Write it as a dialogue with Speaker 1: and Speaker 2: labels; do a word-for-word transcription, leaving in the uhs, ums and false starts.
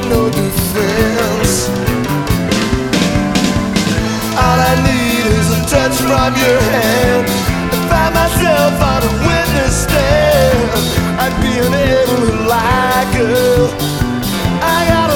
Speaker 1: no defense. All I need is a touch from your hand to find myself on a